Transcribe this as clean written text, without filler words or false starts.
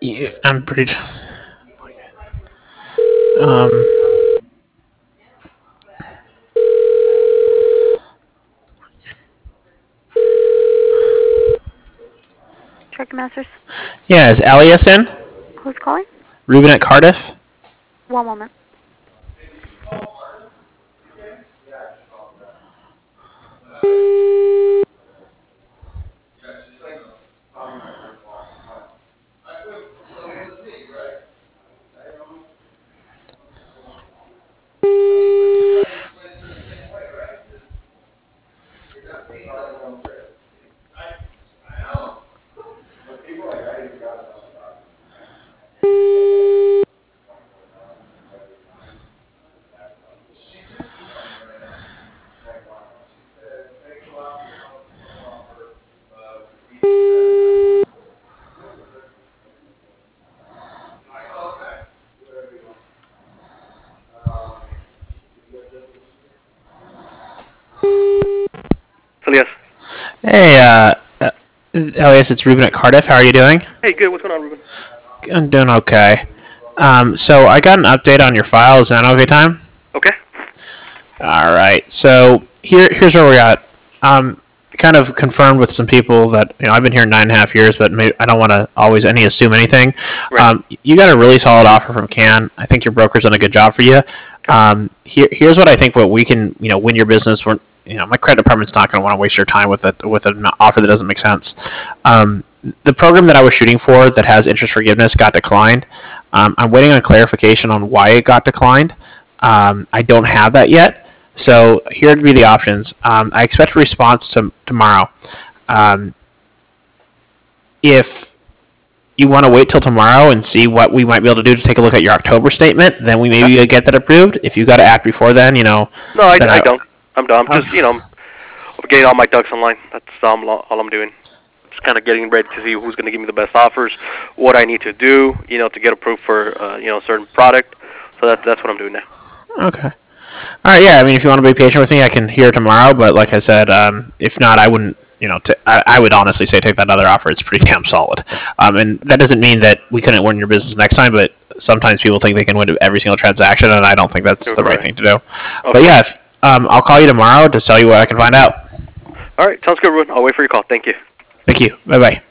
Yeah, I'm pretty. Um, Truck Masters. yeah, is Elias in? Who's calling? Ruben at Cardiff? One moment. Elias. Hey, Elias, it's Ruben at Cardiff. How are you doing? Hey, good. What's going on, Ruben? I'm doing okay. So I got an update on your files. Is that an okay time? Okay. All right. So here's where we're at. Kind of confirmed with some people that I've been here 9.5 years, but maybe I don't want to always assume anything. Right. You got a really solid offer from Can. I think your broker's done a good job for you. Here's what I think. What we can win your business. My credit department's not going to want to waste your time with an offer that doesn't make sense. The program that I was shooting for that has interest forgiveness got declined. I'm waiting on clarification on why it got declined. I don't have that yet. So here would be the options. I expect a response tomorrow. If you want to wait till tomorrow and see what we might be able to do to take a look at your October statement, then we maybe get that approved. If you got to act before then, No, I don't. I'm done. I'm just, I'm getting all my ducks in line. That's all I'm doing. Just kind of getting ready to see who's going to give me the best offers, what I need to do, to get approved for, a certain product. So that's what I'm doing now. Okay. All right, yeah. I mean, if you want to be patient with me, I can hear tomorrow. But like I said, if not, I wouldn't. I would honestly say take that other offer. It's pretty damn solid. And that doesn't mean that we couldn't win your business next time. But sometimes people think they can win every single transaction, and I don't think that's the right thing to do. Okay. But yeah, I'll call you tomorrow to tell you what I can find out. All right, sounds good, Ruben. I'll wait for your call. Thank you. Thank you. Bye bye.